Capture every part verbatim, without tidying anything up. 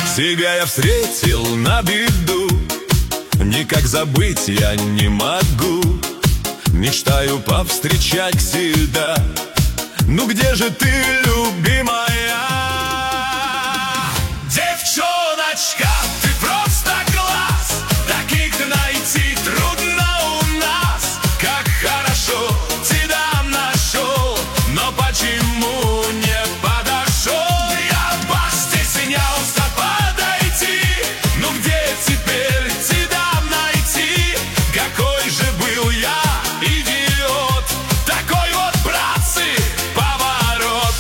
Тебя я встретил на беду, никак забыть я не могу. Мечтаю повстречать всегда. Ну где же ты, любимая? Девчоночка, ты просто класс, таких найти трудно у нас. Как хорошо тебя нашел, но почему не подошел? Я постеснялся подойти, ну где теперь тебя найти? Какой же был я идиот, такой вот, братцы, поворот.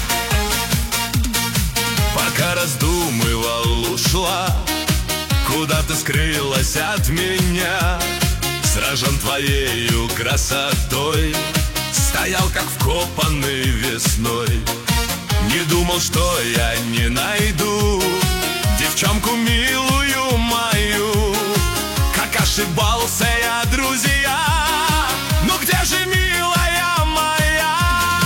Пока раздумывал, ушла, куда ты скрылась от меня. Сражен твоею красотой, стоял как вкопанный весной. Не думал, что я не найду девчонку милую мою. Как ошибался я, друзья, ну где же милая моя?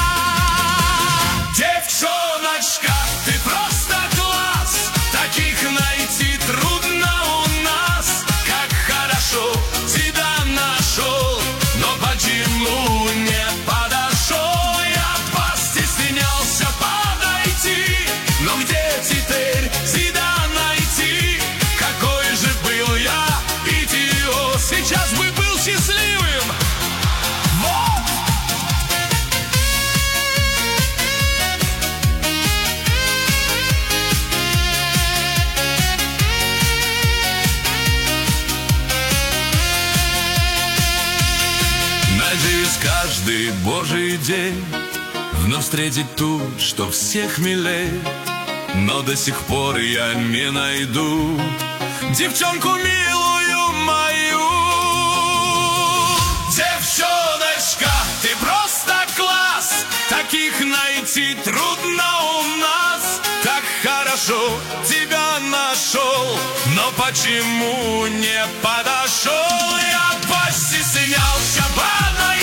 Девчоночка, ты просто класс, таких найти трудно у нас. Как хорошо тебя нашел, но почему не подошел? Я постеснялся подойти, но где теперь тебя найти? Какой же был я идиот, сейчас бы был счастливым. Вот! Надеюсь, каждый божий день вновь встретить ту, что всех милей. Но до сих пор я не найду девчонку милую мою. Девчоночка, ты просто класс, таких найти трудно у нас. Так хорошо тебя нашел, но почему не подошел? Я постеснялся подойти,